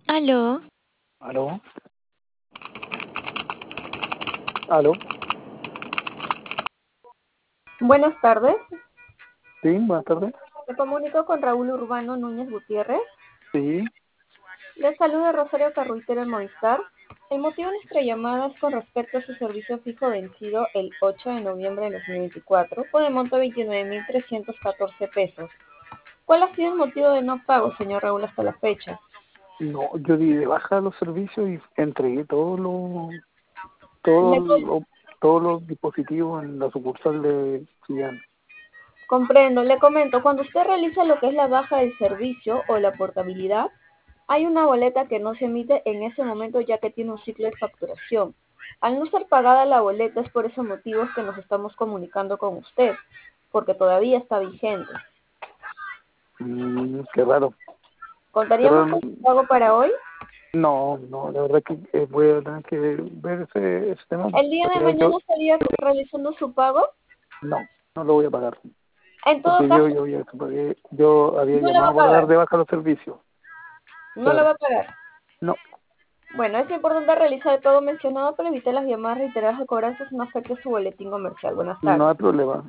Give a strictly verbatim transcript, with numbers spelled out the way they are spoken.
Aló, ¿Aló? ¿Aló? Buenas tardes, Sí, buenas tardes. me comunico con Raúl Urbano Núñez Gutiérrez. Sí, Les saluda Rosario Carruitero en Movistar. El motivo de nuestra llamada es con respecto a su servicio fijo vencido el ocho de noviembre de dos mil veinticuatro por el monto de veintinueve mil trescientos catorce pesos. ¿Cuál ha sido el motivo de no pago, señor Raúl, hasta la fecha? no, yo di de baja los servicios y entregué todos los Le todos com- los todos los dispositivos en la sucursal de Chillán. comprendo, le comento, cuando usted realiza lo que es la baja del servicio o la portabilidad, hay una boleta que no se emite en ese momento ya que tiene un ciclo de facturación. Al no ser pagada la boleta es por esos motivos que nos estamos comunicando con usted, porque todavía está vigente. Mm, qué raro. Qué ¿Contaríamos raro. con su pago para hoy? No, no, la verdad que eh, voy a tener que ver ese, ese tema. ¿El día de Pero yo, mañana estaría realizando su pago? no, no lo voy a pagar. En todo Porque yo, caso, yo, ya pagué, yo había no la va llamado a para dar pagar. de baja los servicios. No la va Claro. a pagar. No, Bueno, es importante realizar todo mencionado para evitar las llamadas reiteradas de cobranzas y no afecte su boletín comercial. Buenas no tardes. hay problema.